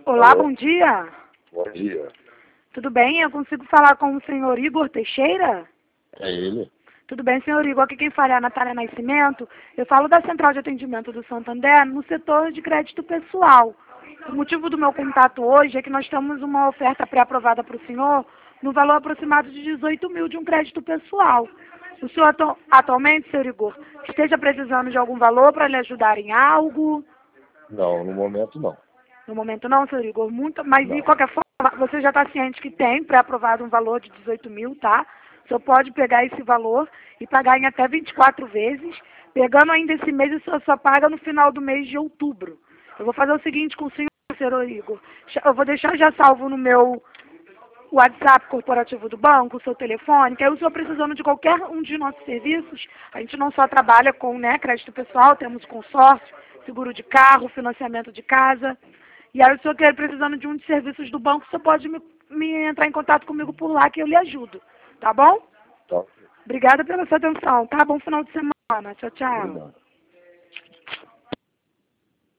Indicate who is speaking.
Speaker 1: Olá,
Speaker 2: Alô?
Speaker 1: bom dia.
Speaker 2: Bom dia.
Speaker 1: Tudo bem? Eu consigo falar com o senhor Igor Teixeira?
Speaker 2: É ele?
Speaker 1: Tudo bem, senhor Igor. Aqui quem fala é a Natália Nascimento. Eu falo da Central de Atendimento do Santander no setor de crédito pessoal. O motivo do meu contato hoje é que nós temos uma oferta pré-aprovada para o senhor no valor aproximado de 18 mil de um crédito pessoal. O senhor atualmente, senhor Igor, esteja precisando de algum valor para lhe ajudar em algo?
Speaker 2: Não, no momento não.
Speaker 1: No momento não, senhor Igor, mas de
Speaker 2: Não.
Speaker 1: qualquer forma, você já está ciente que tem pré-aprovado um valor de 18 mil, tá? O senhor pode pegar esse valor e pagar em até 24 vezes. Pegando ainda esse mês, o senhor só paga no final do mês de outubro. Eu vou fazer o seguinte com o senhor Igor. Eu vou deixar já salvo no meu WhatsApp corporativo do banco, o seu telefone, que aí o senhor precisando de qualquer um de nossos serviços, a gente não só trabalha com crédito pessoal, temos consórcio, seguro de carro, financiamento de casa. E aí o senhor precisando de um de serviços do banco, o senhor pode me entrar em contato comigo por lá que eu lhe ajudo. Tá bom?
Speaker 2: Tá.
Speaker 1: Obrigada pela sua atenção, tá? Bom final de semana. Tchau, tchau.
Speaker 2: Obrigado.